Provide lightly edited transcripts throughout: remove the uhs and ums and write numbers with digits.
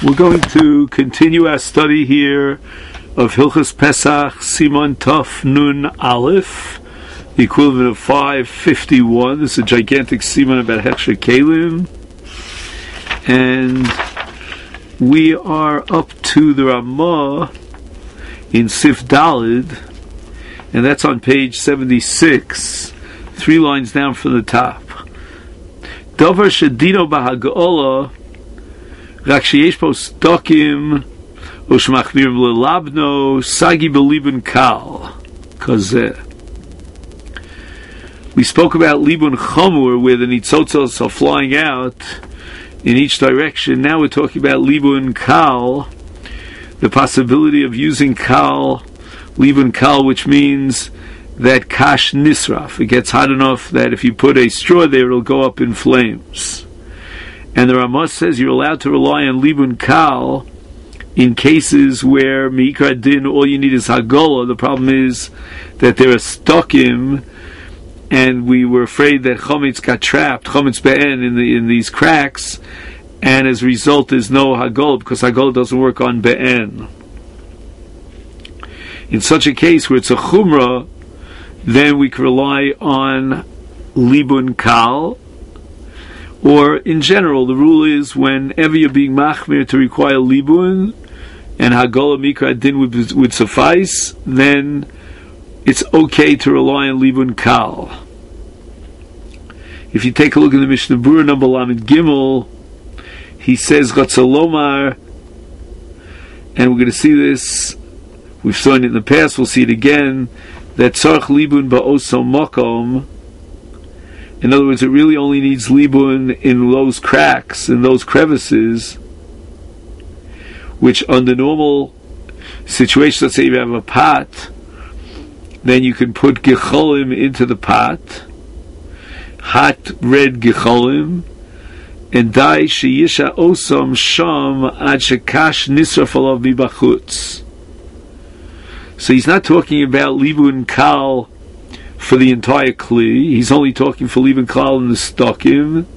We're going to continue our study here of Hilchos Pesach Siman Tov Nun Aleph, the equivalent of 551. This is a gigantic siman about Hechsher Kelim, and we are up to the Ramah in Sif Dalid, and that's on page 76, 3 lines down from the top. Dover Shadino Bahag'ola Rak sheyesh po stokim u'shmachmirim lelabno sagi belibun kal kazeh. We spoke about libun chamur, where the nitzotzos are flying out in each direction. Now we're talking about libun kal, the possibility of using kal, libun kal, which means that kash nisraf, it gets hot enough that if you put a straw there, it'll go up in flames. And the Ramah says you're allowed to rely on libun kal in cases where meikra din, all you need is hagola. The problem is that there are stokim, and we were afraid that chometz got trapped, chometz be'en, in these cracks, and as a result there's no hagola, because hagola doesn't work on be'en. In such a case where it's a chumrah, then we can rely on libun kal. Or, in general, the rule is whenever you're being machmir to require libun, and hagola mikra din would suffice, then it's okay to rely on libun kal. If you take a look at the Mishnah Berurah number Lamed Gimel, he says Chatzalomar, and we're going to see this, we've seen it in the past, we'll see it again, that tzarich libun ba'oso makom. In other words, it really only needs libun in those cracks, in those crevices, which under normal situations, let's say you have a pot, then you can put gecholim into the pot, hot red gecholim, and dai sheyisha osam sham ad shekash nisraf alav mibachutz. So he's not talking about libun kal for the entire kli. He's only talking for libun kal in the stokim,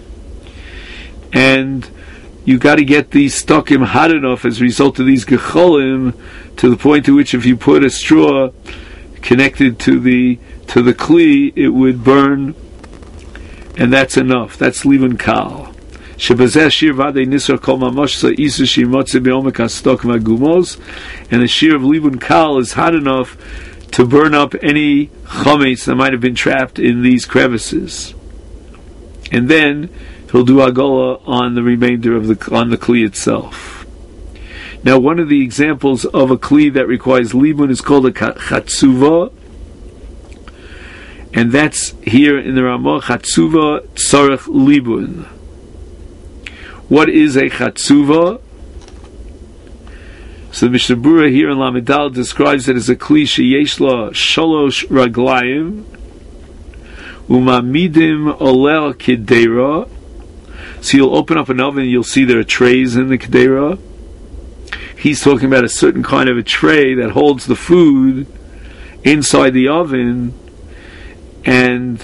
and you got to get these stokim hot enough as a result of these gecholim to the point to which if you put a straw connected to the kli, it would burn, and that's enough. That's libun kal. And the shear of libun kal is hot enough to burn up any chametz that might have been trapped in these crevices, and then he'll do agola on the remainder of the kli itself. Now, one of the examples of a kli that requires libun is called a chatzuva, and that's here in the Ramah. Chatzuva tzarich libun. What is a chatzuva? So the Mishnah Berurah here in Lamed Daled describes it as a kli sheyesh la shalosh raglayim umamidim olel kedera. So you'll open up an oven and you'll see there are trays in the kedera. He's talking about a certain kind of a tray that holds the food inside the oven, and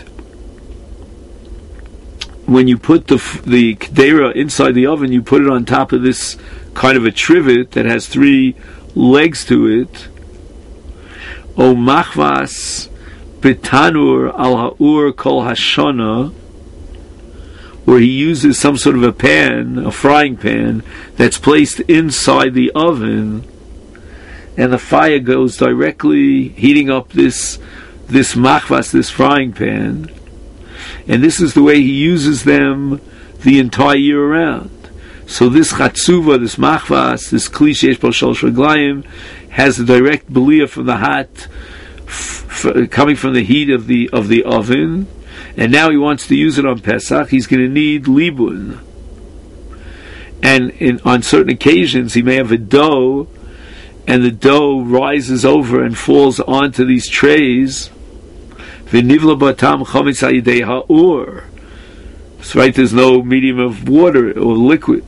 when you put the kedera inside the oven, you put it on top of this kind of a trivet that has 3 legs to it. O machvas betanur al ha'ur kol hashana, where he uses some sort of a pan, a frying pan, that's placed inside the oven, and the fire goes directly heating up this machvas, this frying pan, and this is the way he uses them the entire year around. So this chatzuva, this machvas, this kli sheyesh bo shalosh raglayim, has a direct beliyah from the hot, coming from the heat of the oven, and now he wants to use it on Pesach. He's going to need libun, and on certain occasions he may have a dough, and the dough rises over and falls onto these trays. V'nivla batam chometz hayidei ha'ur. That's right, there's no medium of water or liquid.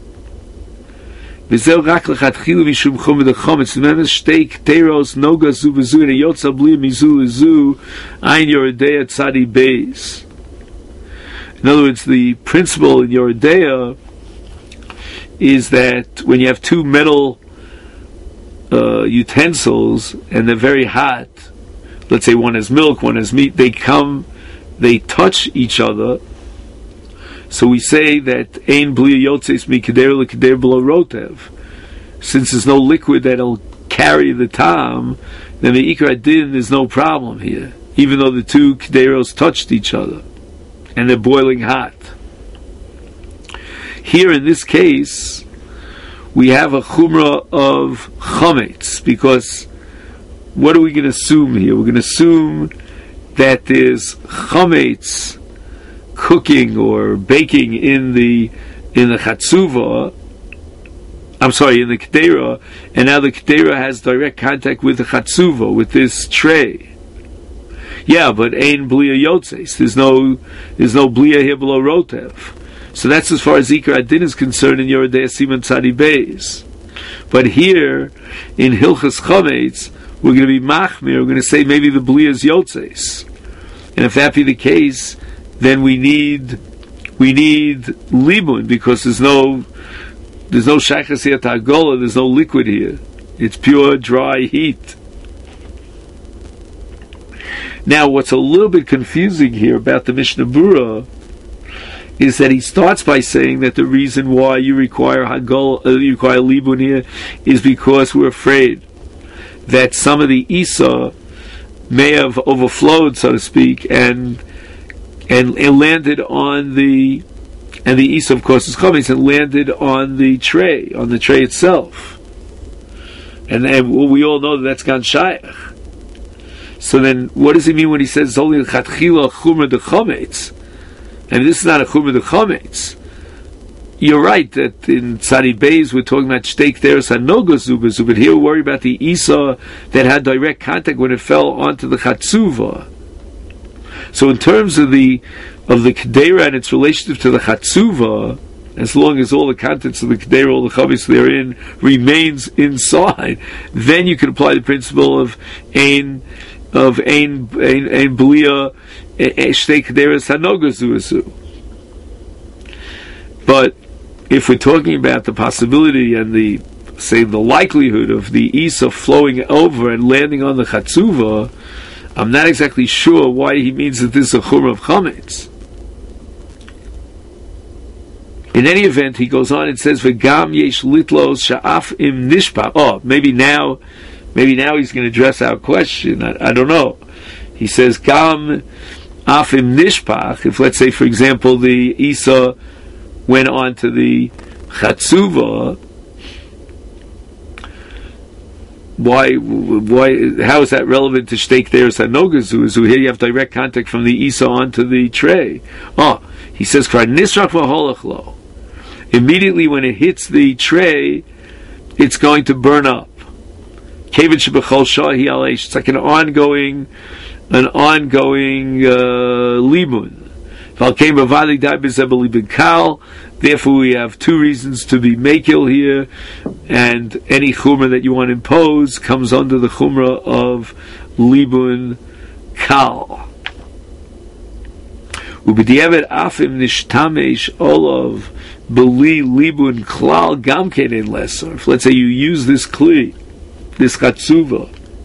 V'zeu rak lechatchilu mishum chum v'dechometz. Remember, steak, teros, noga, zu v'zu, and a yotza bli mizu l'zu, ein yoredea tzadi beis. In other words, the principle in Yoredea is that when you have two metal utensils and they're very hot, let's say one has milk, one has meat, they touch each other. So we say that ein blia yotzeis mi keder lekeder below rotev. Since there's no liquid that'll carry the tam, then the ikra din there's no problem here, even though the two kederos touched each other and they're boiling hot. Here in this case, we have a chumrah of chametz, because what are we going to assume here? We're going to assume that there's chametz cooking or baking in the chatzuva. I'm sorry, in the kedera, and now the kedera has direct contact with the chatzuva, with this tray. Yeah, but ein blia yotzes. There's no blia here below rotev. So that's as far as Ikar Adin is concerned in Yoredei Siman Tzadi Beis. But here, in Hilchas Chametz, we're going to be machmir, we're going to say maybe the blia is yotzes. And if that be the case, then we need libun, because there's no shaychas here ta'agola, there's no liquid here. It's pure dry heat. Now, what's a little bit confusing here about the Mishnah Berurah is that he starts by saying that the reason why you require libun here is because we're afraid that some of the Isa may have overflowed, so to speak, and landed on the Isa, of course, is coming, and landed on the tray itself. And we all know that's gone shaykh. So then, what does he mean when he says it's only the chatchila chumra de chametz? And this is not a chumra de chametz. You're right that in Tzadi Beis we're talking about shteik teres hanogos zubazu, but here we're worried about the Isa that had direct contact when it fell onto the chatzuva. So in terms of the kedera and its relationship to the chatzuva, as long as all the contents of the kedera, all the chavis therein, remains inside, then you can apply the principle of ein blia shtei kederas hanogos zubazu. But if we're talking about the possibility and the likelihood of the Isa flowing over and landing on the Chatzuva, I'm not exactly sure why he means that this is a chumrah of chametz. In any event, he goes on and says, "V'gam yesh litlos sha'af im nishpach." Oh, maybe now he's going to address our question. I don't know. He says, "Gam af im nishpach." If, let's say, for example, the Isa went on to the Chatzuva, why, how is that relevant to Shteik Teres HaNogazu? So here you have direct contact from the Isa onto the tray. Oh, he says, Nisrach v'holach lo. Immediately when it hits the tray, it's going to burn up. Kevin shebechol shahi aleish. It's like an ongoing libun. Therefore, we have two reasons to be makil here, and any chumrah that you want to impose comes under the chumrah of libun kal. Ubediavad afim nishtamesh olav beli libun klal gamken in lesser. If, let's say, you use this kli, this chatzuva,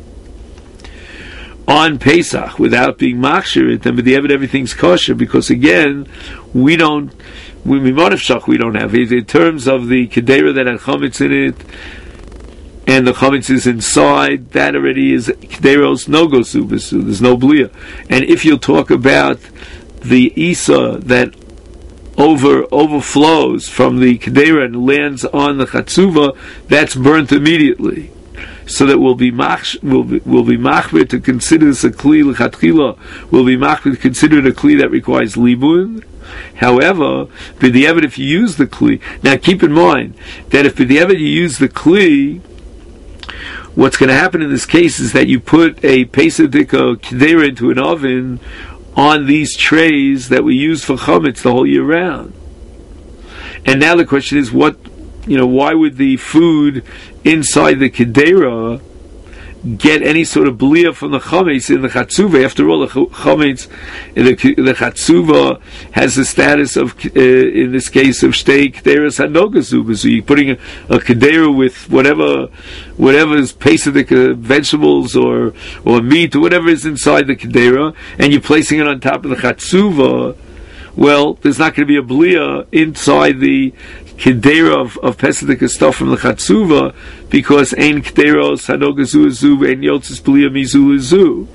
on Pesach without being machshir, then b'diavad everything's kosher, because again, we don't have it. In terms of the kedera that had chametz in it, and the chametz is inside, that already is kederos no gosubasu. There's no blia. And if you'll talk about the isa that overflows from the kedera and lands on the chatzuva, that's burnt immediately. So that we'll be machmir to consider this a kli l'chatchila. We'll be machmir to consider it a kli that requires libun. However, b'diavad, if you use the kli, now keep in mind that if b'diavad you use the kli, what's going to happen in this case is that you put a pesadika kedera into an oven on these trays that we use for chametz the whole year round. And now the question is, why would the food inside the kedera get any sort of blia from the chametz in the chatzuva. After all, the chametz, the chatzuva has the status of, in this case, of shtei kederas hanogazuba. So you're putting a kedera with whatever is Pesach vegetables or meat or whatever is inside the kedera, and you're placing it on top of the chatzuva. Well, there's not going to be a blia inside the kedera of Pesach stuff from the chatzuva, because ein kederos hanogazu zu ein yotzes blia mizu zu.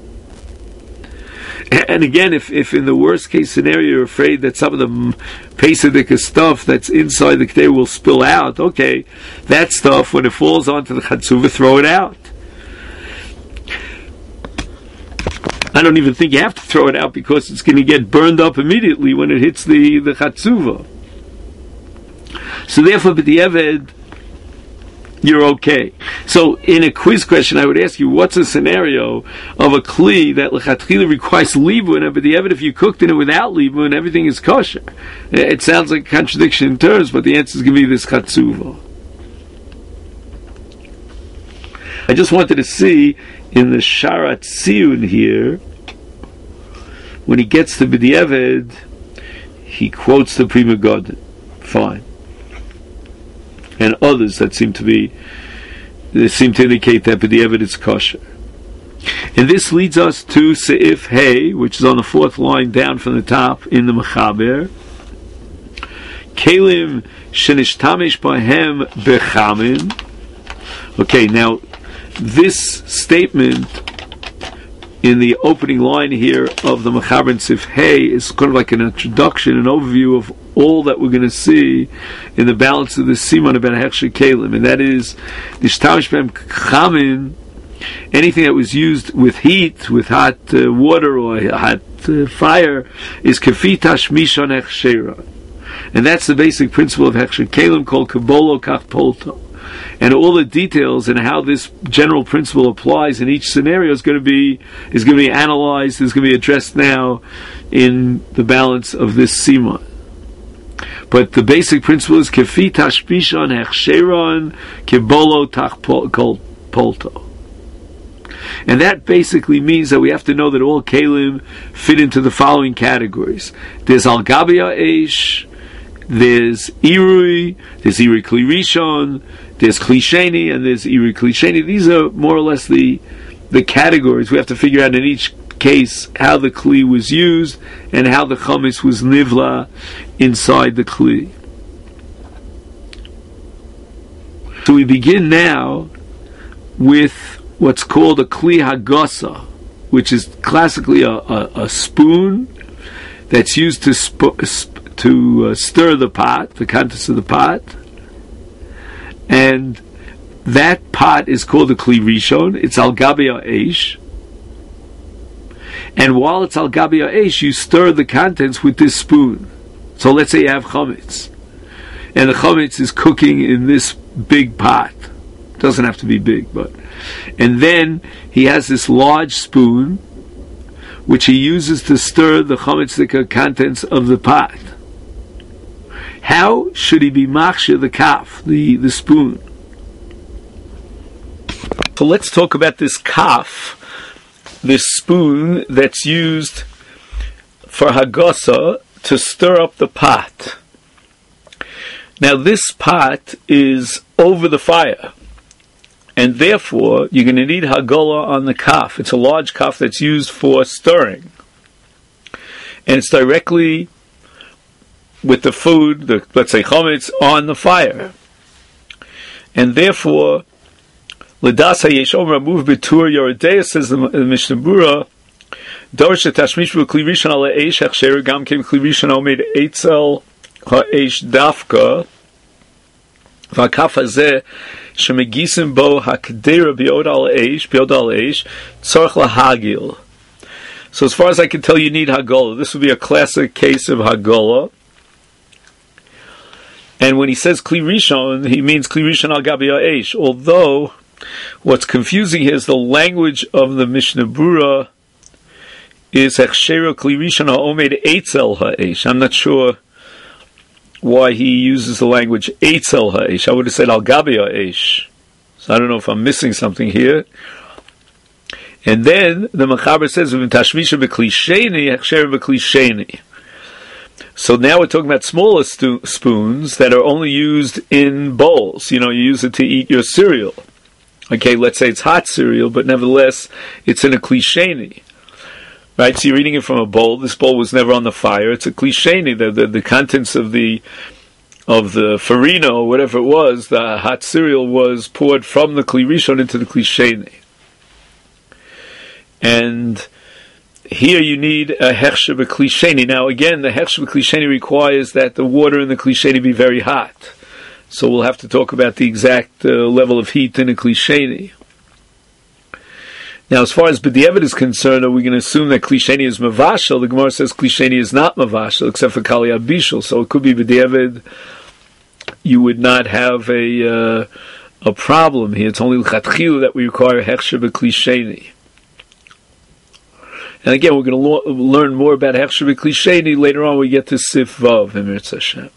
And again, if in the worst case scenario you're afraid that some of the Pesach stuff that's inside the kedera will spill out, okay, that stuff, when it falls onto the chatzuva, throw it out. I don't even think you have to throw it out, because it's going to get burned up immediately when it hits the chatzuva. So therefore, b'diavad, you're okay. So in a quiz question, I would ask you, what's a scenario of a kli that lechatchila requires libun, and b'diavad, if you cooked in it without libun, everything is kosher? It sounds like a contradiction in terms, but the answer is going to be this chatzuva. I just wanted to see in the Sharat Tziyun here, when he gets to b'diavad, he quotes the Pri Megadim. Fine. And others that seem to indicate that b'diavad is kosher. And this leads us to Seif Hey, which is on the fourth line down from the top in the Mechaber. Kelim shenishtamish bahem bechamin. Okay, now this statement in the opening line here of the Mechaber in Seif Hey is kind of like an introduction, an overview of all that we're going to see in the balance of the Siman about Hechsher Kelim, and that is nishtamish b'hem chamin, anything that was used with heat, with hot water or hot fire, is kafi tashmishon hechshera, and that's the basic principle of Hechsher Kelim, called kabolo kach polto. And all the details and how this general principle applies in each scenario is going to be analyzed, is going to be addressed now in the balance of this Siman. But the basic principle is kefi tashbishon hechsheron kibolo tach polto. And that basically means that we have to know that all kelim fit into the following categories. There's al gabi ha'esh, there's irui kli rishon, there's kli sheni, and there's irui kli sheni. These are more or less the categories. We have to figure out in each case how the kli was used and how the chametz was nivla inside the kli. So we begin now with what's called a kli hagasa, which is classically a spoon that's used to stir the pot, the contents of the pot, and that pot is called a kli rishon. It's al gabi ha'esh. And while it's al gabi ha'esh, you stir the contents with this spoon. So let's say you have chametz, and the chametz is cooking in this big pot. It doesn't have to be big, and then he has this large spoon, which he uses to stir the chametz contents of the pot. How should he be machshir the kaf, the spoon? So let's talk about this kaf, this spoon that's used for hagasa to stir up the pot. Now this pot is over the fire, and therefore you're going to need hagala on the kaf. It's a large kaf that's used for stirring, and it's directly with the food, let's say chametz, on the fire, and therefore L'das hayesh omer move betur yoredeya, says the Mishnah Berurah, Dorsha tashmish v'kli rishon ala eish hechsher gam kem kli rishon omed eitzel ha'eish dafka v'akaf hazeh shemegisim bo hakdera biod al eish tzorch lahagil. So as far as I can tell, you need hagola. This would be a classic case of hagola. And when he says kli rishon, he means kli rishon al gabi ha'eish. Although what's confusing here is the language of the Mishnah Berurah is hechshera kli rishon ha'omed eitzel ha'eish. I'm not sure why he uses the language eitzel ha'eish. I would have said al gabi ha'eish. So I don't know if I'm missing something here. And then the Mechaber says, "V'tashmisha b'kli sheni, hechsher b'kli sheni." So now we're talking about smaller spoons that are only used in bowls. You use it to eat your cereal. Okay, let's say it's hot cereal, but nevertheless, it's in a kli sheni. Right, so you're eating it from a bowl. This bowl was never on the fire. It's a kli sheni. The contents of the farina or whatever it was, the hot cereal was poured from the kli rishon into the kli sheni. And here you need a hechsher b'kli sheni. Now again, the hechsher b'kli sheni requires that the water in the kli sheni be very hot. So we'll have to talk about the exact level of heat in a kli sheni. Now, as far as b'diavad is concerned, are we going to assume that kli sheni is mavashel? The Gemara says kli sheni is not mavashel, except for kali abishel. So it could be b'diavad. You would not have a problem here. It's only l'chatchilu that we require hechsher b'kli sheni. And again, we're going to learn more about hechsher b'kli sheni later on. We get to Sif Vav in Mirz Hashem.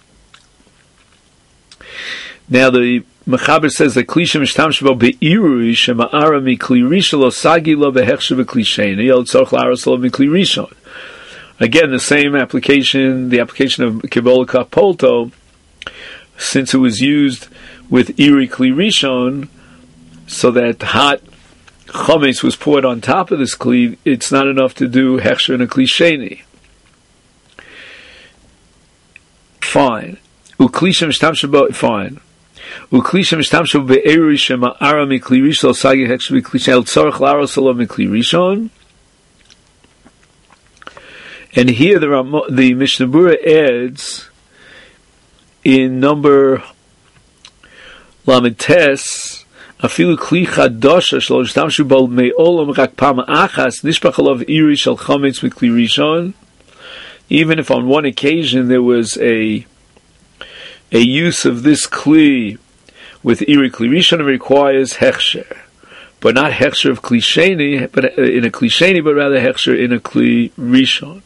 Now the Mechaber says that kli shemishtam shebo be'irui shema'ara mikli rishon lo sagi lo behechsher b'kli sheni el tzorch la'aros lo mikli rishon. Again, the same application, the application of Kibbola Kapolto, since it was used with iri kli rishon, so that hot chametz was poured on top of this kli, it's not enough to do hechsher in a kli sheni. Fine. Ukli shemishtam shebo, fine. Ukli shemishtam shebo be'irui shema'ara mikli rishon lo sagi hechsher b'kli sheni el tzorch la'aros lo mikli rishon. And here the Mishnah Berurah adds in number Lamed Tes, afilu kli chadosha shelo yishtamshu bo me'olam rak pam achas nishpach alav iri shel chametz mikli rishon. Even if on one occasion there was a use of this kli with iri kli rishon, it requires hechsher, but not hechsher of kli sheni, but in a kli sheni, but rather hechsher in a kli rishon.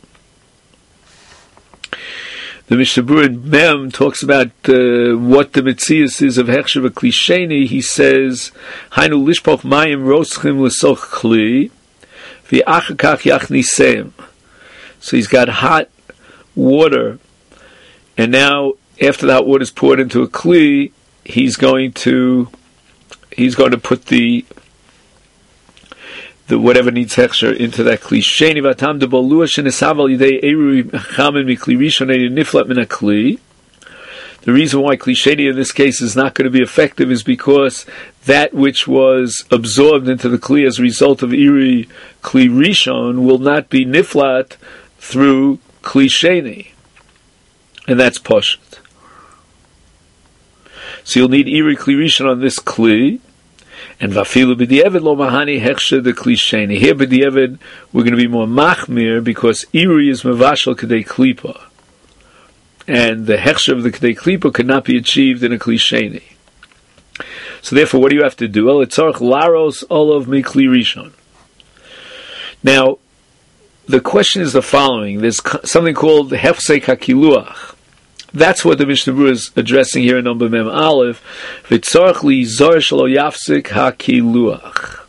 The Mishnah Berurah in Mem talks about what the metzius is of hechsher b'kli sheni. He says, "Hainu lishpoch mayim roschim l'soch kli, v'achakach yachnisem." So he's got hot water, and now after that water is poured into a kli, he's going to put the whatever needs hechsher into that kli sheni. V'atam debolua shenesav al yidei erui chamen mikli rishon niflat min hakli. The reason why kli sheni in this case is not going to be effective is because that which was absorbed into the kli as a result of iri kli rishon will not be niflat through kli sheni, and that's poshet. So you'll need iri kli rishon on this kli. And vafilu b'diavad lo mahani hechsher de kli sheni. Here b'diavad we're going to be more machmir because iri is mevashel k'dei klipa, and the hechsher of the k'dei klipa could not be achieved in a kli sheni. So therefore, what do you have to do? El etzarch laros olav mikli rishon. Now, the question is the following: there's something called hefsek hakiluach. That's what the Mishnah Berurah is addressing here in number Mem Aleph. V'tzarch li'zor shelo yafsik hakiluach.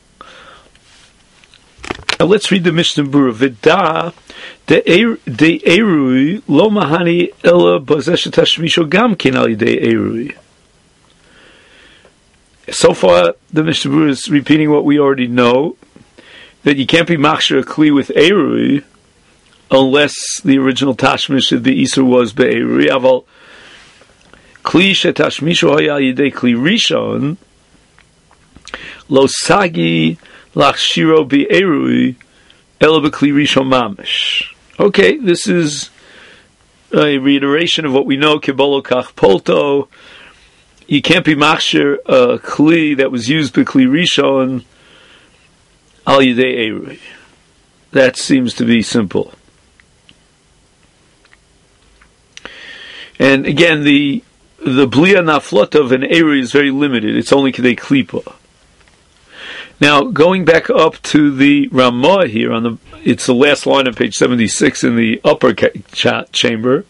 Now let's read the Mishnah Berurah. V'da de erui lo mahani ela bazeshet hashmisho gam kin al yidei erui. So far, the Mishnah Berurah is repeating what we already know, that you can't be machshir a kli with erui unless the original tashmish of the Isur was be'erui. Aval kli shetashmishu haya yidei kli rishon lo sagi lachshiro be'erui ela be'kli rishon mamish. Okay, this is a reiteration of what we know, Kibbola Kach Polto. You can't be machshir a kli that was used be'kli rishon al yidei erui. That seems to be simple. And again, the blia naflot of an erui is very limited. It's only k'dei klipa. Now, going back up to the Ramah here, it's the last line on page 76 in the upper chamber.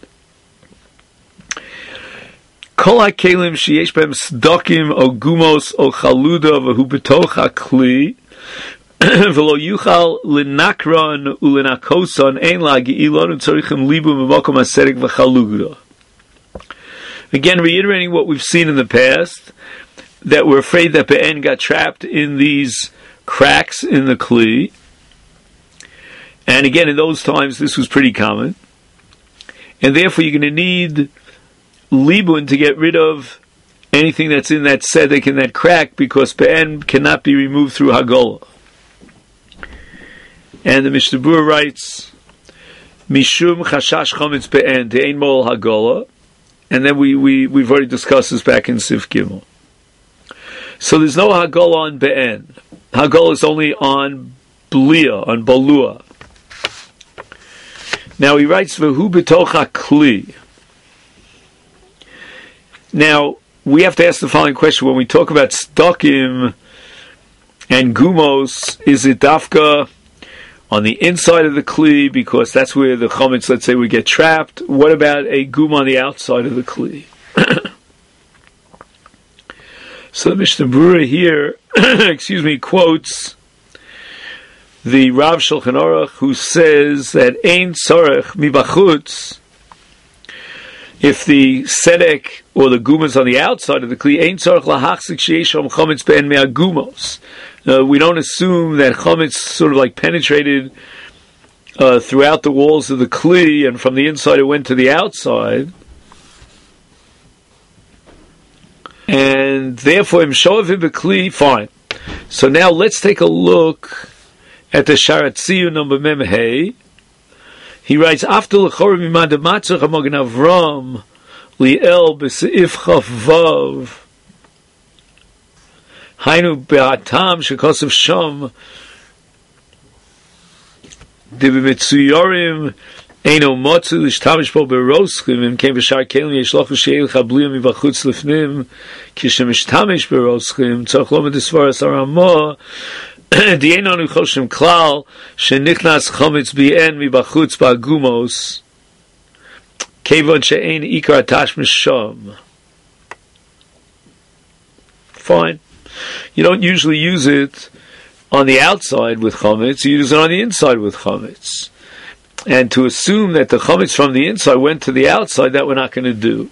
Kol ha'kelim sheyesh b'hem sdakim o gumos o chaluda v'hu b'toch ha'kli V'lo yuchal linakron ulinakoson ein la ge'ilon u'tzorichim libu b'makom haserek v'chalugda. Again, reiterating what we've seen in the past, that we're afraid that Be'en got trapped in these cracks in the Kli. And again, in those times, this was pretty common. And therefore, you're going to need Libun to get rid of anything that's in that Sedek, in that crack, because Be'en cannot be removed through Hagolah. And the Mishnah Berurah writes, Mishum chashash chometz Be'en de'ein mol Hagolah. And then we've already discussed this back in Sif Gimel. So there's no Hagolah on Be'en. Hagolah is only on Blia, on Balua. Now he writes, V'hu b'toch ha'kli. Now, we have to ask the following question. When we talk about Stokim and Gumos, is it Dafka on the inside of the Kli, because that's where the Chometz, let's say, would get trapped? What about a Gum on the outside of the Kli? So the Mishnah Berurah here, quotes the Rav Shulchan Aruch, who says that Ein Tzorech Mibachutz, if the Sedek or the Gum is on the outside of the Kli, Ein Tzorech Lahachzik Sheishom Chometz Be'en Me'agumos. We don't assume that Chometz sort of like penetrated throughout the walls of the Kli, and from the inside it went to the outside. And therefore, Imshovim B'Kli, fine. So now let's take a look at the Sharat Tziyun number Mem Hey. He writes, After l'chorim imad matzach hamogen Avram li'el b'seif chaf vav Hainu be'atam shekosav sham de'b'metzuyorim eino motzu l'shtamish po beroschim im kem v'shar kelim yeshlochu she'el chabliyam mivachutz lefnim kishemishtamish beroschim tzarech lo medisvaras aramah Di'enonu choshim klal shenichnas chometz bi'en mibachutz ba'agumos kevon she'ein ikar tashmish sham. Fine. You don't usually use it on the outside with chometz, you use it on the inside with chometz. And to assume that the chometz from the inside went to the outside, that we're not going to do.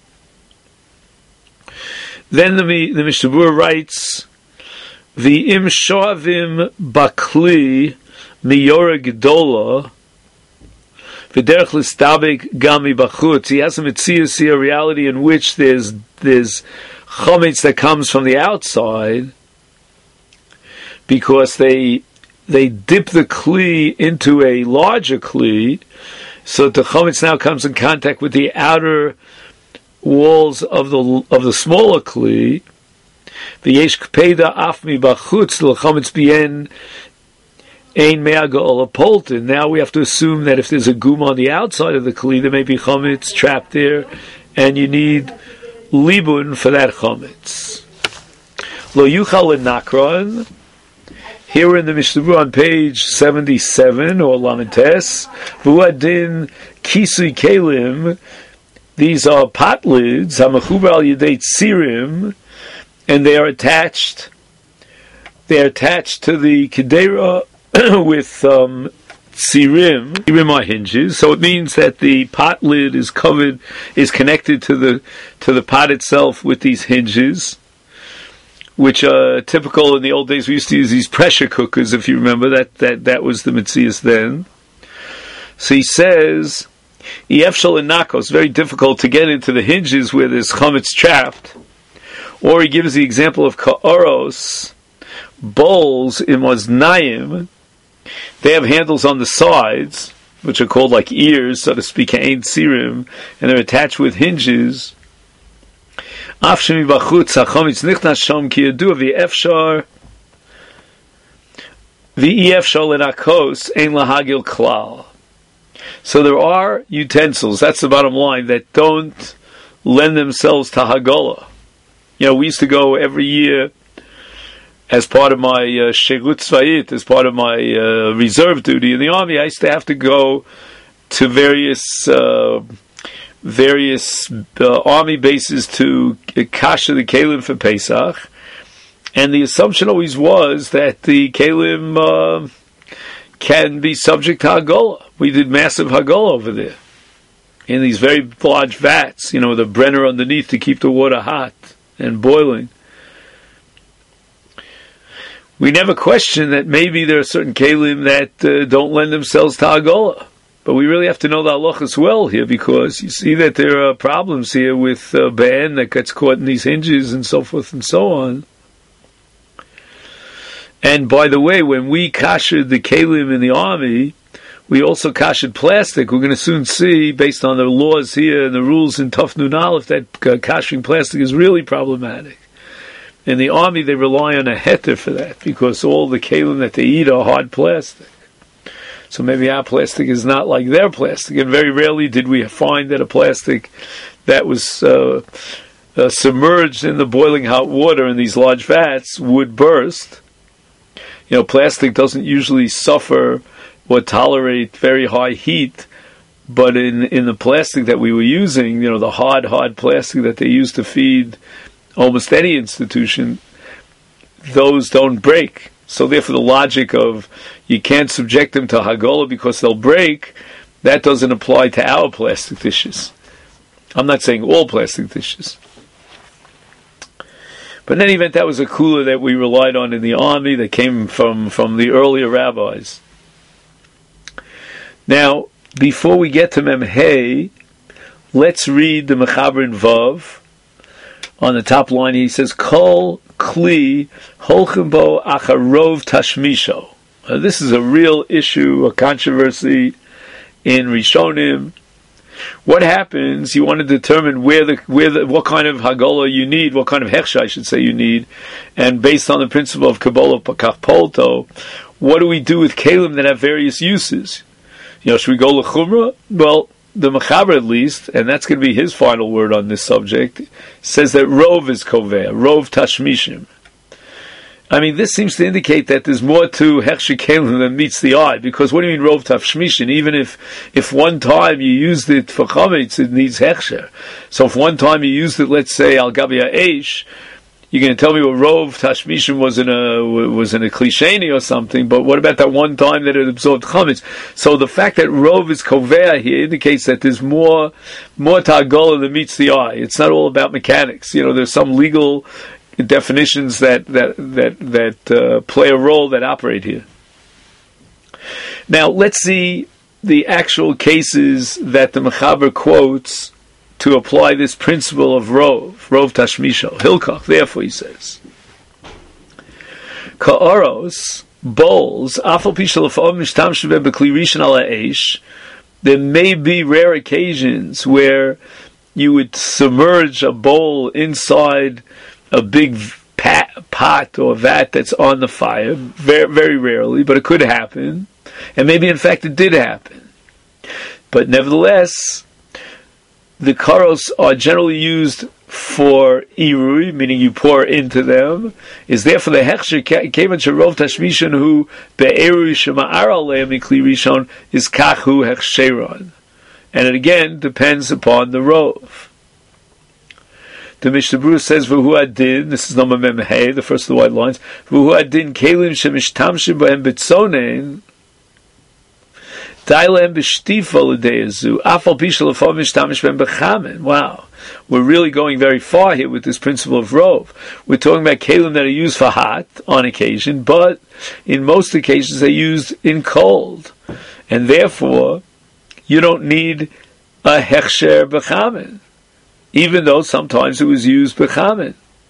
Then the Mishnah Berurah writes, the im shoavim bakli miyora gedola v'derech listabek gami bachutz. He has a mitzias here, a reality in which there's chometz that comes from the outside, because they dip the kli into a larger kli, so the chometz now comes in contact with the outer walls of the smaller kli. V'yesh kpeda afmi bachutz l'chometz bien ein me'agol apoltin. Now we have to assume that if there's a gum on the outside of the kli, there may be chometz trapped there, and you need libun for that chometz. Lo yuchal l'nakron. Here we're in the Mishnah Berurah on page 77 or Lamentes. V'uadin kisui kelim. These are pot lids. Hamachuber al yedei tzirim. And they are attached. They are attached to the kedera with tzirim. Tzirim are hinges, so it means that the pot lid is connected to the pot itself with these hinges, which are typical in the old days. We used to use these pressure cookers, if you remember. That was the mitzias then. So he says, Yefshal and Nako, it's very difficult to get into the hinges where there's chometz trapped. Or he gives the example of ka'oros, bowls in Maznayim. They have handles on the sides, which are called like ears, so to speak, ein tzirim, and they're attached with hinges. Af shemi bachutz hachomitz nichnas sham ki yadu v'efshar v'efshar lenakos ein lahagil klal. So there are utensils, that's the bottom line, that don't lend themselves to hagolah. You know, we used to go every year as part of my Shirut Tzvayit, as part of my reserve duty in the army. I used to have to go to various army bases to kasha the kelim for Pesach, And the assumption always was that the kelim can be subject to Hagolah. We did massive Hagolah over there in these very large vats, with a brenner underneath to keep the water hot and boiling. We never questioned that maybe there are certain kelim that don't lend themselves to Hagolah. But we really have to know the halachas well here, because you see that there are problems here with Ben that gets caught in these hinges and so forth and so on. And by the way, when we kashered the kelim in the army, we also kashered plastic. We're going to soon see, based on the laws here and the rules in Tuf Nun Aleph, that kashering plastic is really problematic. In the army, they rely on a heter for that, because all the kelim that they eat are hard plastic. So maybe our plastic is not like their plastic, and very rarely did we find that a plastic that was submerged in the boiling hot water in these large vats would burst. Plastic doesn't usually suffer or tolerate very high heat, but in the plastic that we were using, the hard plastic that they use to feed almost any institution, those don't break. So therefore the logic of you can't subject them to Hagolah because they'll break, that doesn't apply to our plastic dishes. I'm not saying all plastic dishes. But in any event, that was a kula that we relied on in the army that came from the earlier rabbis. Now, before we get to Memhei, let's read the Mechaber in Vav. On the top line, he says, Kol Kli Holchem Bo Acharov Tashmisho. This is a real issue, a controversy in Rishonim. What happens? You want to determine what kind of Hagolah you need, what kind of hechsher, I should say, you need, and based on the principle of Kabbalah Pakach, what do we do with kelim that have various uses? Should we go lechumra? Well, the Mechaber at least, and that's going to be his final word on this subject, says that Rov is Koveh, Rov Tashmishim. I mean, this seems to indicate that there's more to Hechsher Kelim than meets the eye, because what do you mean Rov Tashmishim? Even if one time you used it for Chametz, it needs Hechsher. So if one time you used it, let's say, Al Gabi Eish, you're going to tell me what Rov Tashmishim was in a Klisheni or something, but what about that one time that it absorbed Chametz? So the fact that Rov is Kovea here indicates that there's more Ta'agola than meets the eye. It's not all about mechanics. There's some legal definitions that play a role that operate here. Now let's see the actual cases that the Mechaber quotes to apply this principle of Rov Tashmisho, Hilkach. Therefore, he says, Ka'aros, bowls, Afal Pishal Afom Mishtam Shebem B'Kli Rishon Ala Eish. There may be rare occasions where you would submerge a bowl inside a big pot or vat that's on the fire, very, very rarely, but it could happen, and maybe in fact it did happen. But nevertheless, the karos are generally used for irui, meaning you pour into them, is therefore the hechsher kevan sherov tashmishan who be'erui shema'ar aleim mikli rishon is kachu hechsheron, and it again depends upon the rov. The Mishnah Berurah says, "V'hu adin." This is number mem hey, the first of the white lines. V'hu adin kelim shemishtamshim b'hem betzonein. Wow, we're really going very far here with this principle of Rov. We're talking about kelim that are used for hot on occasion, but in most occasions they're used in cold. And therefore, you don't need a hechsher b'chamen, even though sometimes it was used b'chamen.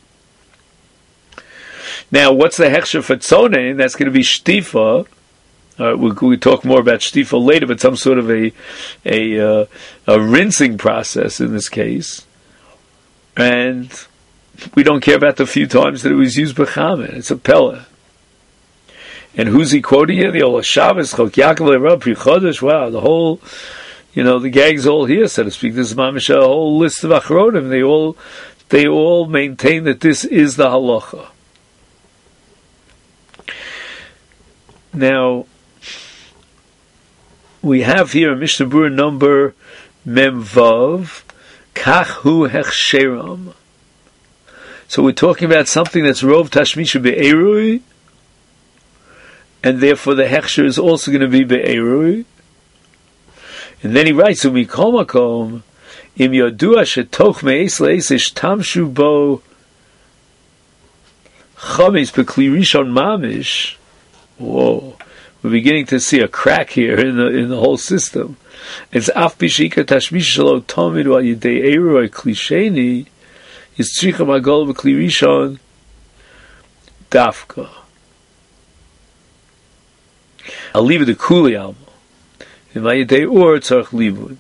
Now, what's the hechsher for tzonein? That's going to be shtifa. We'll talk more about shtifa later, but some sort of a rinsing process in this case. And we don't care about the few times that it was used b'chamen. It's a pella. And who's he quoting here? The Ola Shabbos, Chok Yaakov Le'Rav Pri Chodesh. Wow, the whole, the gag's all here, so to speak. This is mamish a whole list of achronim. They all maintain that this is the halacha. Now, we have here a Mishnah Berurah number Mem Vav, Kach Hu Hechsheram. So we're talking about something that's Rov Tashmisha Be'erui, and therefore the Hechsher is also going to be Be'erui. And then he writes, Umikol Makom, Im Yodua Shetoch Me'es Le'es Ishtamshu Bo Chametz B'Kli Rishon Mamish. Whoa. We're beginning to see a crack here in the whole system. It's Af Bishika Tashmish Shelo Tomid Wa Yidei Eroi Klisheni is Tzricha Magol B'Kli Rishon Dafka. I'll leave it to Kuli Alma. In Vayidei Ur Tzarch Libud.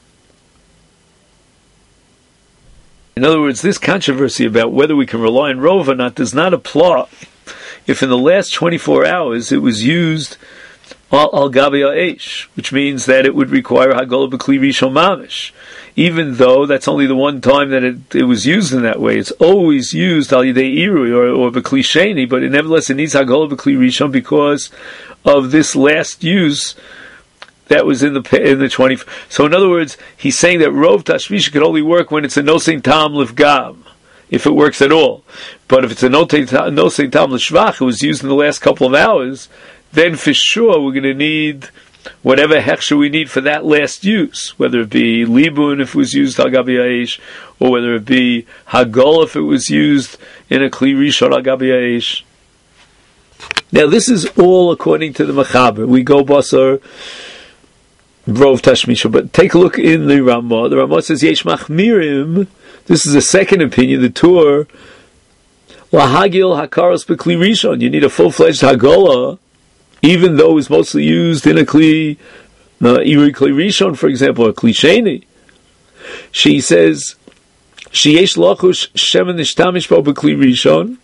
In other words, this controversy about whether we can rely on Rov or not does not apply if in the last 24 hours it was used al gabi ha'esh, which means that it would require Hagolah B'Kli Rishon Mamish, even though that's only the one time that it was used in that way. It's always used al yidei irui or B'Kli Sheni, but nevertheless it needs Hagolah B'Kli Rishon because of this last use that was in the 20. So in other words, he's saying that Rov Tashmisha can only work when it's a Nosein Tam Livgam, if it works at all. But if it's a Nosein Tam L'Shvach, it was used in the last couple of hours, then for sure we're going to need whatever hechsher we need for that last use, whether it be Libun if it was used Al Gabi Ha'esh, or whether it be Hagol if it was used in a Kli Rishon Al Gabi Ha'esh. Now this is all according to the Mechaber. We go Basar Rov Tashmisha, but take a look in the Ramah. The Ramah says Yesh Machmirim. This is the second opinion, the Tur Lahagil Hakaros B'Kli Rishon. You need a full-fledged Hagolah, even though it's mostly used in a Kli Iri Kli Rishon, for example, a Kli Sheni. She says Sheyesh Lachush Shemen Nishtamish Bo B'Kli Rishon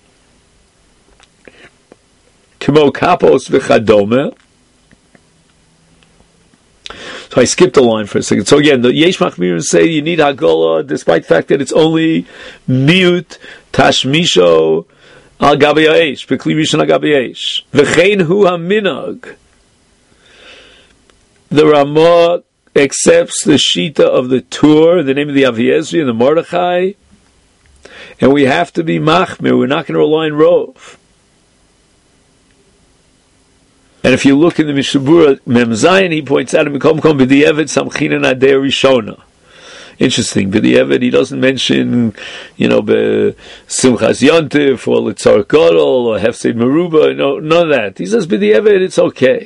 Kimo Kapos V'Chadome. So I skipped a line for a second. So again, the Yesh Machmirim say you need Hagolah, despite the fact that it's only Miut Tashmisho Al Gabi Ha'esh, B'Kli Rishon Al Gabi Ha'esh. V'chein hu haminag. The Ramah accepts the Shita of the Tur, the name of the Aviezri and the Mordechai, and we have to be Machmir. We're not going to rely on Rov. And if you look in the Mishabura Mem Zayin, he points out in Mikom Kom B'Di'evet Samchina Nadei Rishona. Interesting. B'Di'evet, he doesn't mention, Simchas Yontif or Litzar Gadol or Hefsed Meruba. No, none of that. He says B'Di'evet, it's okay.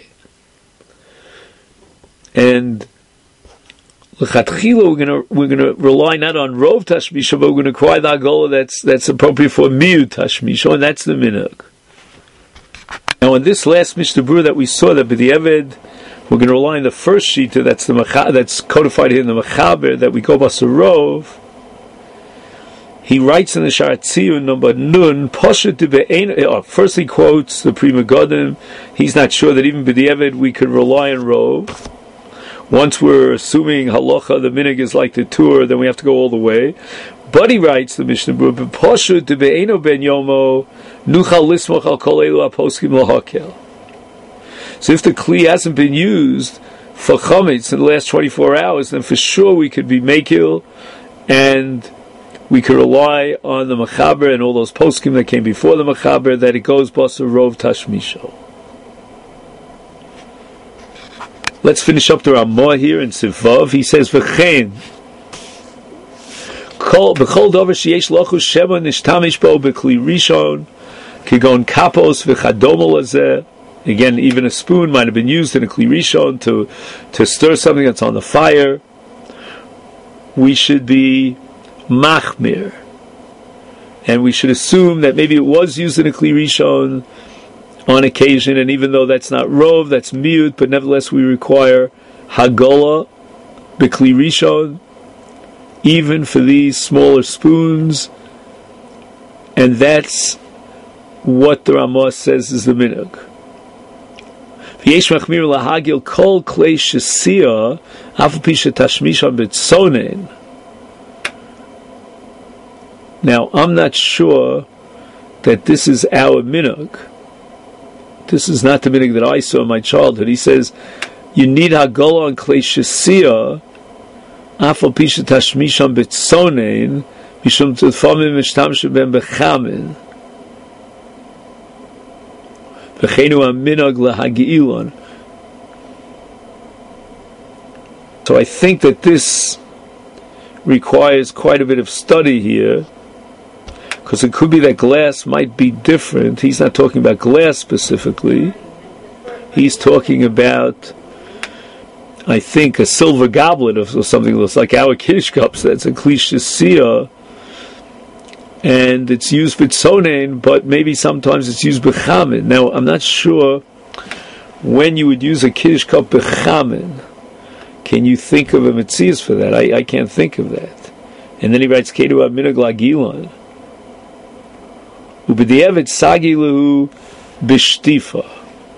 And L'chatchila, we're gonna rely not on Rov Tashmisha, but we're going to acquire the Hagolah that's appropriate for Miut Tashmisha, and that's the Minhag. Now, in this last Mishnah Berurah that we saw, that B'Di'evet, we're going to rely on the first Shita, that's codified here in the Mechaber, that we go Basar Rov. He writes in the Sharat Tziyun number Nun, first he quotes the Pri Megadim. He's not sure that even B'Di'evet we could rely on Rov. Once we're assuming halacha, the minhag is like the Tur, then we have to go all the way. But he writes the Mishnah Berurah, "B'Poshut debe'eno ben yomo nuchal lismoch al kol elu aposkim lahakel." So if the kli hasn't been used for chametz in the last 24 hours, then for sure we could be mekil, and we could rely on the mechaber and all those poskim that came before the mechaber that it goes basar rov tashmisho. Let's finish up the Ramah here in Sivav. He says, "V'chein b'chol davar sheyesh lachus shema nishtamish bo b'kli rishon kigon kapos v'chadom lazeh." Again, even a spoon might have been used in a kli rishon to stir something that's on the fire. We should be machmir, and we should assume that maybe it was used in a kli rishon on occasion, and even though that's not rov, that's miut, but nevertheless we require hagolah b'kli rishon, even for these smaller spoons, and that's what the Ramah says is the minhag. V'yesh machmir lahagil kol klei shesia afu pi shetashmishan b'tzonen. Now, I'm not sure that this is our minhag. This is not the minhag that I saw in my childhood. He says, you need hagolah on klei shesia afal pisha tashmishan b'tzonein, Mishum Tzfamim Mishtamshu Ben Bechamin. V'cheinu aminog lahagilon. So I think that this requires quite a bit of study here, because it could be that glass might be different. He's not talking about glass specifically. He's talking about, I think, a silver goblet or something that looks like our Kiddush cups. That's a Klish Siyah, and it's used b'tzonein, but maybe sometimes it's used b'chamin. Now, I'm not sure when you would use a Kiddush cup b'chamin. Can you think of a metzias for that? I can't think of that. And then he writes, Kedu aminag lagilon. Ubediyevet sagilu b'shtifa.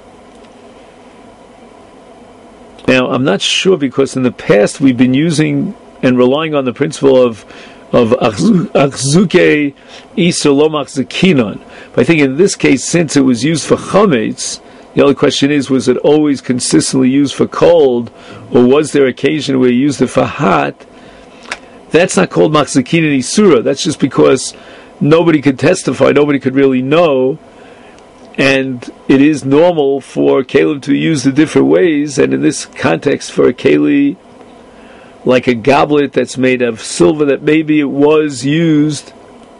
Now, I'm not sure, because in the past we've been using and relying on the principle of achzuke iser lo machzikinon. But I think in this case, since it was used for chametz, the only question is, was it always consistently used for cold, or was there occasion where you used it for hot? That's not called machzikinon isura. That's just because nobody could testify, nobody could really know, and it is normal for kelim to be used in different ways, and in this context, for a keli like a goblet that's made of silver, that maybe it was used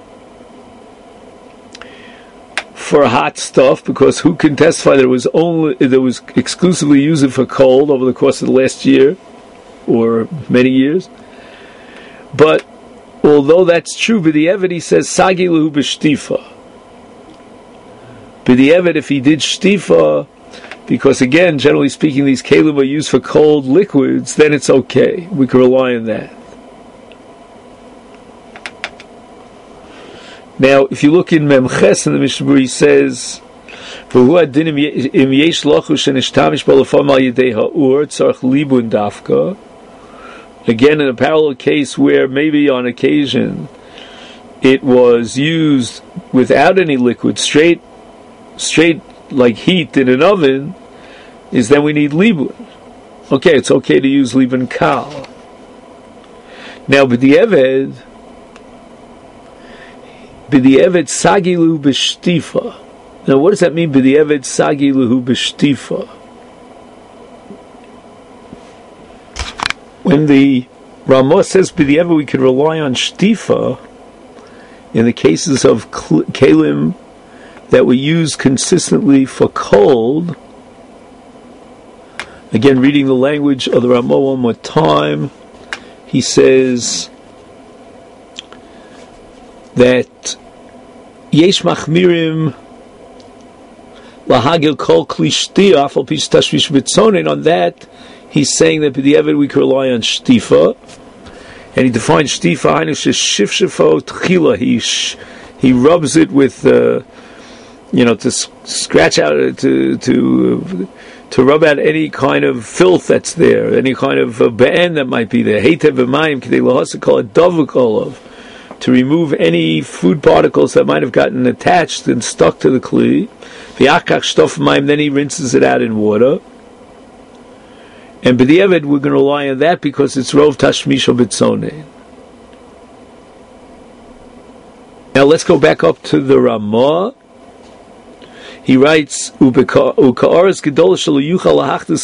for hot stuff, because who can testify that it was exclusively used for cold over the course of the last year or many years? But although that's true, b'di'evet he says sagilu b'shtifa. B'di'evet, if he did shtifa, because again, generally speaking, these kelim are used for cold liquids, then it's okay. We can rely on that. Now, if you look in Memches in the Mishnah, he says, again, in a parallel case where maybe on occasion it was used without any liquid, straight like heat in an oven, is then we need libun. Okay, it's okay to use libun kal. Now, b'di'evet sagilu b'shtifa. Now, what does that mean, b'di'evet sagilu b'shtifa? When the Ramah says b'di'evet we can rely on shtifa, in the cases of kelim that we use consistently for cold, again, reading the language of the Ramah one more time, he says that yesh machmirim lahagil kol kli shtia afal pish tashvish b'tzonin. On that, he's saying that b'di'evet we can rely on shtifa, and he defines shtifa hainu sheshifshefo tchila. He rubs it with to scratch out, to rub out any kind of filth that's there, any kind of be'en that might be there. Heitev v'mayim k'dei lahasa kol adavuk olav, to remove any food particles that might have gotten attached and stuck to the kli. V'yachach shtof mayim, then he rinses it out in water. And b'di'evet we're going to rely on that because it's rov tashmisho b'tzonein. Now let's go back up to the Ramah. He writes, "Uka'aras gedol shelo yuchal lahachnis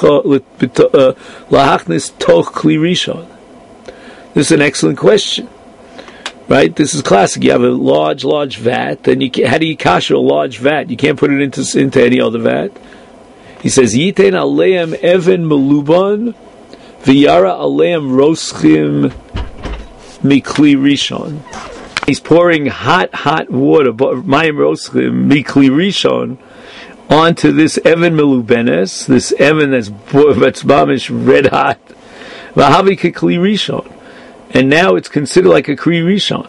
toch kli rishon." This is an excellent question, right? This is classic. You have a large vat, and how do you kasher a large vat? You can't put it into any other vat. He says, "Yitein aleim even meluban, v'yara aleim roschim mikli rishon." He's pouring hot water, mayim roschim mikli rishon, onto this even melubenes, this even that's mamish red hot, v'havi kekli rishon, and now it's considered like a kli rishon.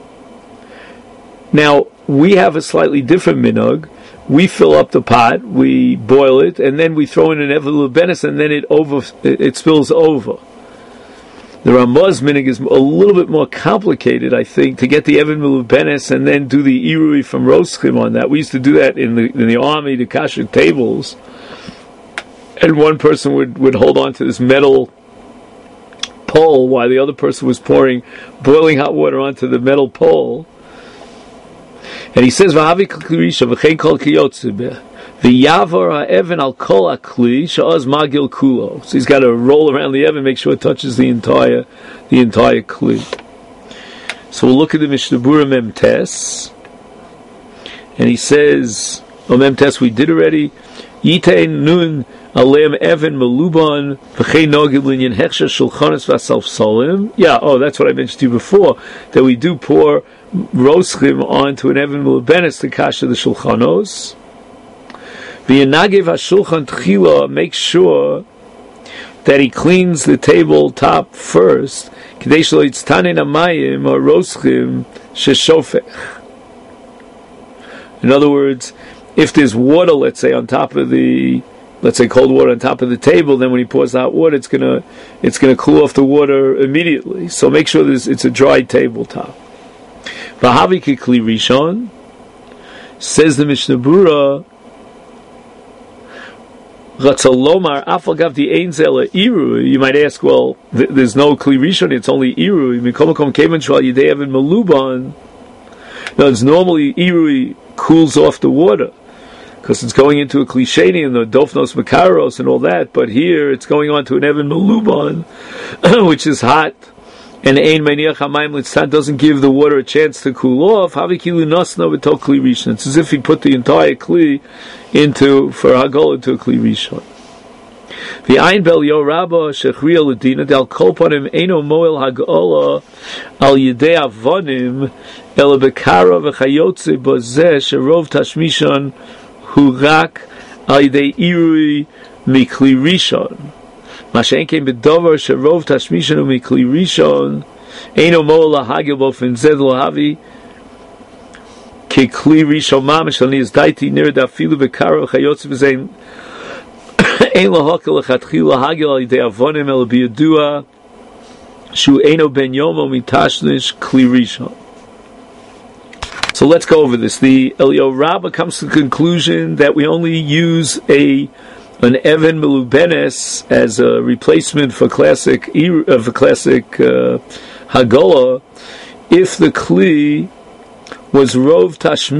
Now we have a slightly different minhag. We fill up the pot, we boil it, and then we throw in an even melubenes, and then it spills over. The Ramah's minhag is a little bit more complicated, I think, to get the even melubenes and then do the irui from roschim on that. We used to do that in the army, the kasher tables, and one person would hold on to this metal pole while the other person was pouring boiling hot water onto the metal pole. And he says, "V'havi klirisha v'chein kol kiyotzeh v'yavor ha'evan al kol ha'kli she'oz magil kulo." So he's got to roll around the oven, make sure it touches the entire kli. So we'll look at the Mishnah Berurah Mem Tes, and he says, Mem Tes we did already. Yitein nun alem evan meluban v'chein nogim linyan hechsher shulchanis v'asal salim. Yeah, that's what I mentioned to you before, that we do pour roschim onto an evan melubenis to kasha the shulchanos. V'yanagev hashulchan tchila, make sure that he cleans the tabletop first. K'dei shelo yitztanen hamayim or roschim sheshofech. In other words, if there's water, let's say, on top of cold water on top of the table, then when he pours the hot water, it's gonna cool off the water immediately. So make sure it's a dry tabletop. V'havi kikli rishon, says the Mishnah Berurah, you might ask, well, there's no kli rishon, it's only irui. Now, it's normally irui cools off the water because it's going into a kli sheni and the dofnos makaros and all that. But here it's going on to an evan meluban, which is hot, and ein meniach hamayim litztan doesn't give the water a chance to cool off. Havikilu nosna v'to kli rishon. It's as if he put the entire kli for hagol into a kli rishon. The ein bel yo rabba shechriya ledina del kolpanim eino moel hagola al yedei avonim ela bekara v'chayotze bozeh sherov tashmishon hu rak al yedei irui mikli rishon. Mashen came bedover sherov tashmishon hu mikli rishon eino moel hagil bofen zed lo havi kekli rishon mamish al niz daiti nir dafilu bekara v'chayotze v'zein ein lahakel lechatchila hagil al yidei avonim el biyadua shu eino ben yomo mitashnish kli rishon. So let's go over this. The Eliyahu Rabbah comes to the conclusion that we only use an evan melubenes as a replacement for classic hagola if the kli was rov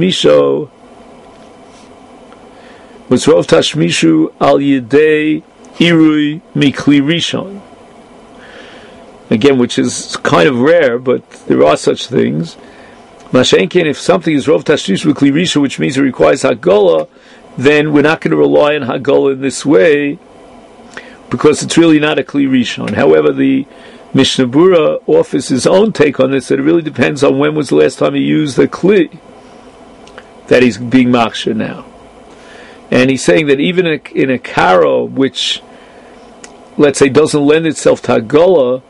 tashmishu al yedei irui mikli rishon. Again, which is kind of rare, but there are such things. Mashenkin, if something is rov tashmishu mikli rishon, which means it requires hagola, then we're not going to rely on hagola in this way because it's really not a kli rishon. However, the Mishnah Berurah offers his own take on this, that it really depends on when was the last time he used the kli that he's being machshir now. And he's saying that even in a karo, which, let's say, doesn't lend itself to hagola,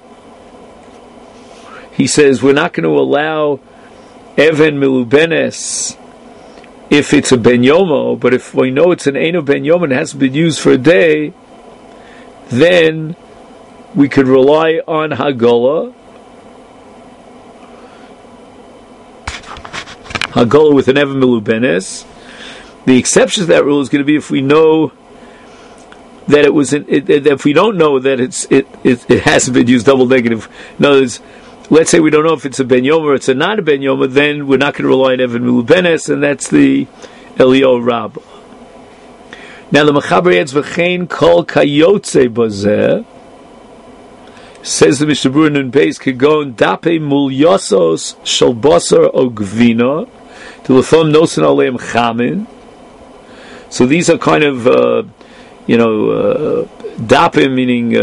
he says we're not going to allow even milubenes if it's a ben yomo, but if we know it's an eino ben yomo and it hasn't been used for a day, then we could rely on hagola with an even milubenes. The exception to that rule is going to be if we know that it was if we don't know that it hasn't been used double negative. In other words, let's say we don't know if it's a ben yoma or it's a not a ben yoma, then we're not going to rely on evan milubenes, and that's the Eliyahu Rabbah. Now the Mechaber adds v'chein kol kayotze bazeh, says the Mishnah Berurah Nun Beis kegon dape mul yosos shel basar o gvina to lefom nosen aleim chamin. So these are kind of dapim, meaning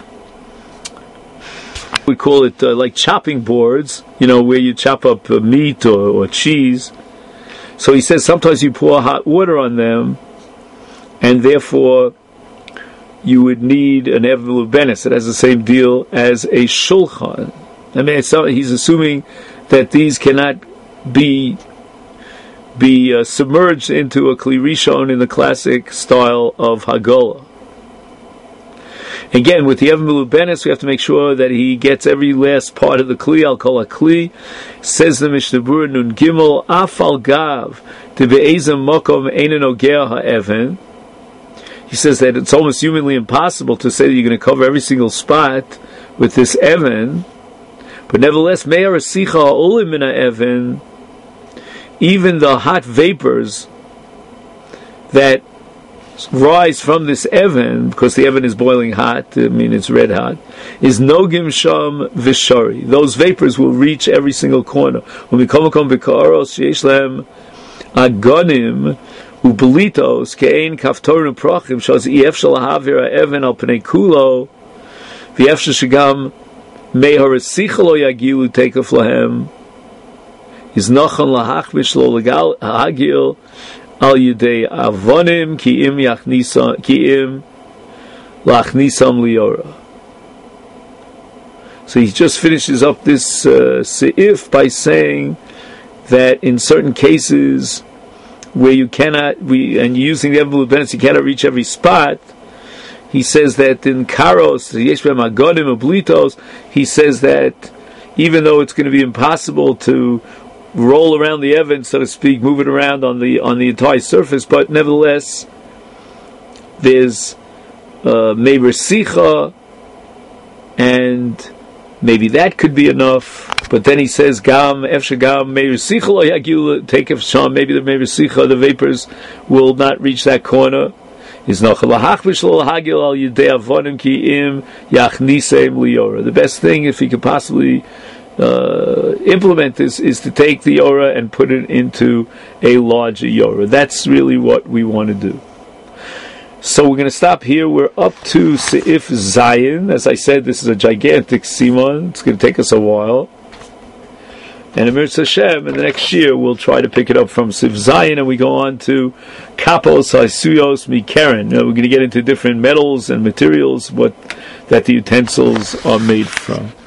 we call it like chopping boards, where you chop up meat or cheese. So he says sometimes you pour hot water on them, and therefore you would need an evan melubenes. It has the same deal as a shulchan. I mean, he's assuming that these cannot be submerged into a kli rishon in the classic style of hagola. Again, with the evan melubenes, we have to make sure that he gets every last part of the kli. Al kol hakli, says the Mishnah Berurah Nun Gimel afal gav de be'ezem mokom einen ogea ha'evan. He says that it's almost humanly impossible to say that you're going to cover every single spot with this Evan, but nevertheless, Me'ar Sicha Olim Min Evan, even the hot vapors that rise from this Evan, because the Evan is boiling hot, I mean it's red hot, is Nogim Sham Vishari. Those vapors will reach every single corner. When we come Bikaros, Sheyesh Lehem Agonim, Ubelitos, Ke'ein Kaftorim Prochim, Shaz Ef Shalahavir Evan Al Pnei Kulo, V'ef Shagam Me'ar Sicha Lo Yagilu Tekef Lahem, is Nachon Lahachmish Lo Hagil, Al Yudei Avonim Ki'im Lachnisam Liora. So he just finishes up this seif by saying that in certain cases where you cannot, and using the Evan B'Lebenis, you cannot reach every spot. He says that in Karos, Yeshbem Agonim Oblitos, he says that even though it's going to be impossible to roll around the Evan, so to speak, move it around on the entire surface, but nevertheless, there's Me'ar Sicha, and maybe that could be enough. But then he says, Gam Efshagam Me'ar Sicha Lo Yagilu Tekef Sham. Maybe the Me'ar Sicha, the vapors, will not reach that corner. Is Nachal Lahachmish Lo Hagil Al Yudei Avonim Ki'im Yachnisem Liora. The best thing, if he could possibly implement this, is to take the Yorah and put it into a larger Yorah. That's really what we want to do. So we're going to stop here. We're up to Seif Zayin. As I said, this is a gigantic Simon. It's going to take us a while. And Amir Hashem, in the next year, we'll try to pick it up from Seif Zayin, and we go on to Kapos Haisuyos Mikeren. We're going to get into different metals and materials that the utensils are made from.